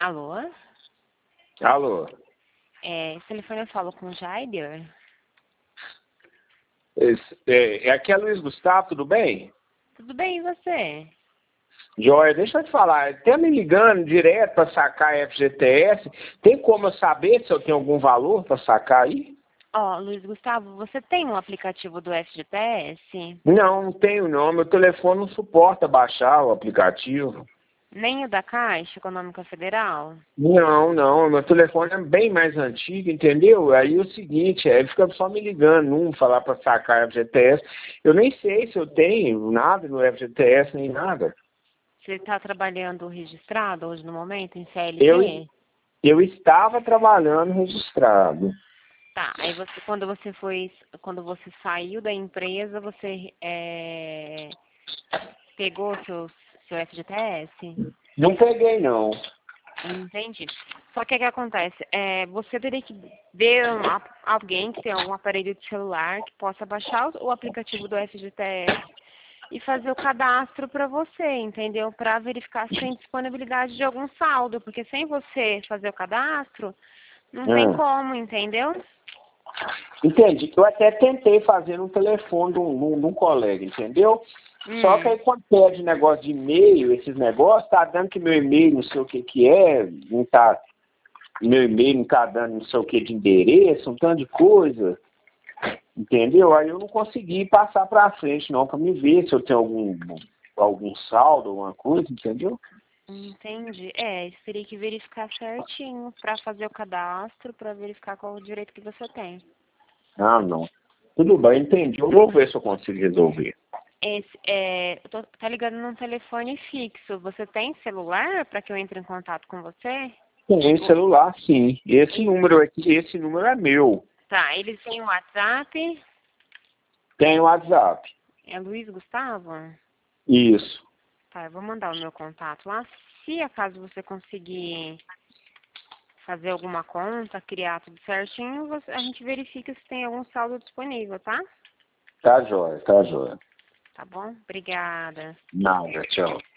Alô? Alô? Esse telefone eu falo com o Jair? Aqui é Luiz Gustavo, tudo bem? Tudo bem, e você? Joia, deixa eu te falar, até me ligando direto para sacar FGTS, tem como eu saber se eu tenho algum valor para sacar aí? Luiz Gustavo, você tem um aplicativo do FGTS? Não tenho não, meu telefone não suporta baixar o aplicativo. Nem o da Caixa Econômica Federal? Não, meu telefone é bem mais antigo, entendeu? Aí é o seguinte, ele fica só me ligando, falar para sacar FGTS. Eu nem sei se eu tenho nada no FGTS, nem nada. Você está trabalhando registrado hoje no momento em Eu, CLT? eu estava trabalhando registrado. Tá, aí quando você saiu da empresa, você pegou seu FGTS? Não peguei, não. Entendi. Só que o que acontece? Você teria que ver alguém que tem algum aparelho de celular que possa baixar o aplicativo do FGTS e fazer o cadastro para você, entendeu? Para verificar se tem disponibilidade de algum saldo, porque sem você fazer o cadastro, não tem como, entendeu? Entendi. Eu até tentei fazer no telefone de um colega, entendeu? Só que aí quando pede negócio de e-mail, esses negócios, tá dando que meu e-mail não sei o que é, meu e-mail não tá dando não sei o que de endereço, um tanto de coisa, entendeu? Aí eu não consegui passar pra frente não, pra me ver se eu tenho algum saldo, alguma coisa, entendeu? Entendi. Isso teria que verificar certinho para fazer o cadastro, para verificar qual o direito que você tem. Ah, não. Tudo bem, entendi. Eu vou ver se eu consigo resolver. Tá ligando num telefone fixo. Você tem celular para que eu entre em contato com você? Tem celular, sim. Esse número aqui, esse número é meu. Tá, eles têm o WhatsApp. Tem WhatsApp. É Luiz Gustavo? Isso. Tá, eu vou mandar o meu contato lá. Se acaso você conseguir fazer alguma conta, criar tudo certinho, a gente verifica se tem algum saldo disponível, tá? Tá jóia, tá jóia. Tá bom? Obrigada. Nada, tchau.